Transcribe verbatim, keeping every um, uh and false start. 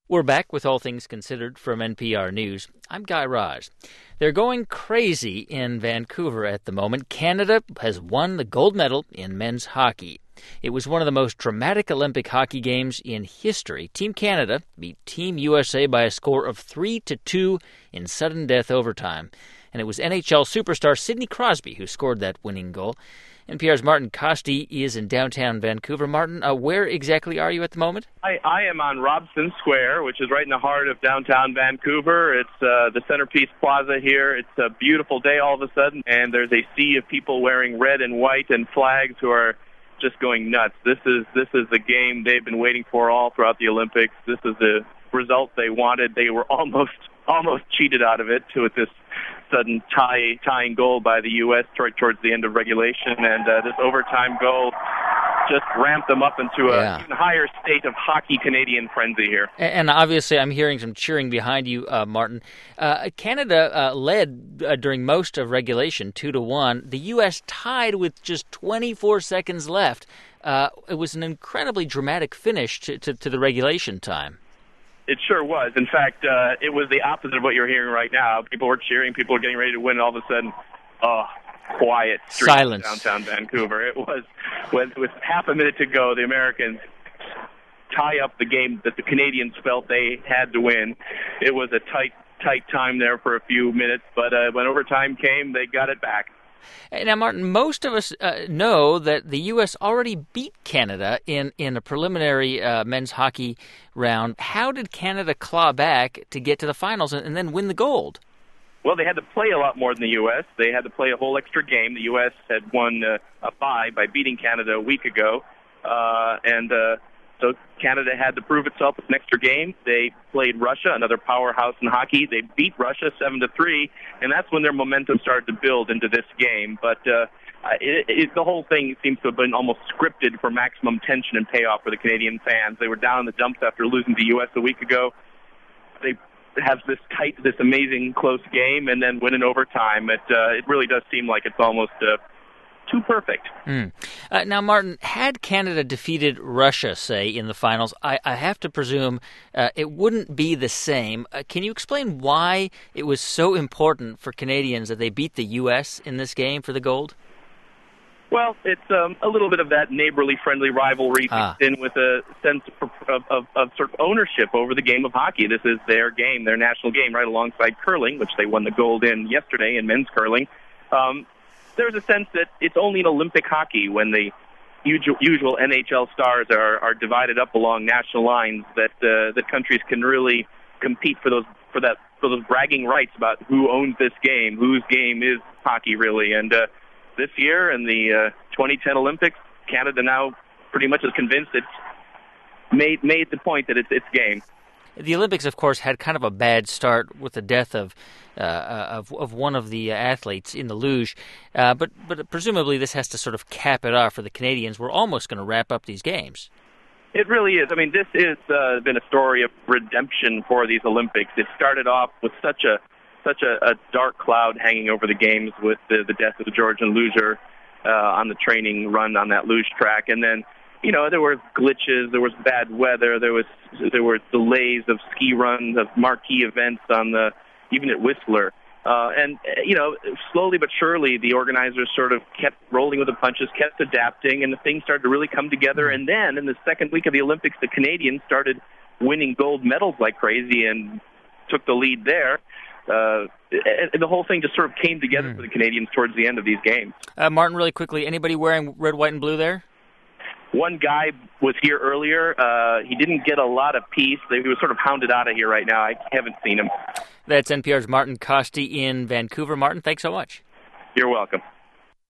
We're back with All Things Considered from N P R News. I'm Guy Raz. They're going crazy in Vancouver at the moment. Canada has won the gold medal in men's hockey. It was one of the most dramatic Olympic hockey games in history. Team Canada beat Team U S A by a score of three to two in sudden death overtime. And it was N H L superstar Sidney Crosby who scored that winning goal. N P R's Martin Koste is in downtown Vancouver. Martin, uh, where exactly are you at the moment? I, I am on Robson Square, which is right in the heart of downtown Vancouver. It's uh, the centerpiece plaza here. It's a beautiful day all of a sudden, and there's a sea of people wearing red and white and flags who are just going nuts. This is this is the game they've been waiting for all throughout the Olympics. This is the result they wanted. They were almost almost cheated out of it with this sudden tie tying goal by the U S towards the end of regulation, and uh, this overtime goal just ramped them up into an yeah. even higher state of hockey Canadian frenzy here. And obviously I'm hearing some cheering behind you, uh, Martin. Uh, Canada uh, led uh, during most of regulation, two to one. The U S tied with just twenty-four seconds left. Uh, it was an incredibly dramatic finish to, to, to the regulation time. It sure was. In fact, uh, it was the opposite of what you're hearing right now. People were cheering, people were getting ready to win, and all of a sudden, oh, quiet street silence downtown Vancouver. It was, with, with half a minute to go, the Americans tie up the game that the Canadians felt they had to win. It was a tight, tight time there for a few minutes, but uh, when overtime came, they got it back. Now, Martin, most of us uh, know that the U S already beat Canada in, in a preliminary uh, men's hockey round. How did Canada claw back to get to the finals and, and then win the gold? Well, they had to play a lot more than the U S. They had to play a whole extra game. The U S had won uh, a bye by beating Canada a week ago, uh, and uh, so Canada had to prove itself with an extra game. They played Russia, another powerhouse in hockey. They beat Russia seven to three, and that's when their momentum started to build into this game. But uh, it, it, the whole thing seems to have been almost scripted for maximum tension and payoff for the Canadian fans. They were down in the dumps after losing to the U S a week ago. They have this tight, this amazing close game, and then win in overtime. It, uh, it really does seem like it's almost Uh, too perfect. Mm. Uh, now, Martin, had Canada defeated Russia, say, in the finals, I, I have to presume uh, it wouldn't be the same. Uh, can you explain why it was so important for Canadians that they beat the U S in this game for the gold? Well, it's um, a little bit of that neighborly, friendly rivalry ah. mixed in with a sense of, of, of, of sort of ownership over the game of hockey. This is their game, their national game, right alongside curling, which they won the gold in yesterday in men's curling. Um, There's a sense that it's only in Olympic hockey when the usual, usual N H L stars are, are divided up along national lines that uh, that countries can really compete for those for that for those bragging rights about who owns this game, whose game is hockey really. And uh, this year in the uh, twenty ten Olympics, Canada now pretty much is convinced it's made made the point that it's its game. The Olympics, of course, had kind of a bad start with the death of uh, of, of one of the athletes in the luge, uh, but but presumably this has to sort of cap it off for the Canadians. We're almost going to wrap up these games. It really is. I mean, this has uh, been a story of redemption for these Olympics. It started off with such a such a, a dark cloud hanging over the games with the, the death of the Georgian luger uh, on the training run on that luge track, and then, you know, there were glitches, there was bad weather, there was there were delays of ski runs, of marquee events on the even at Whistler, uh, and you know, slowly but surely the organizers sort of kept rolling with the punches, kept adapting, and the things started to really come together. And then in the second week of the Olympics, the Canadians started winning gold medals like crazy and took the lead there. Uh, and the whole thing just sort of came together mm. for the Canadians towards the end of these games. Uh, Martin, really quickly, anybody wearing red, white, and blue there? One guy was here earlier. Uh, he didn't get a lot of peace. He was sort of hounded out of here right now. I haven't seen him. That's N P R's Martin Koste in Vancouver. Martin, thanks so much. You're welcome.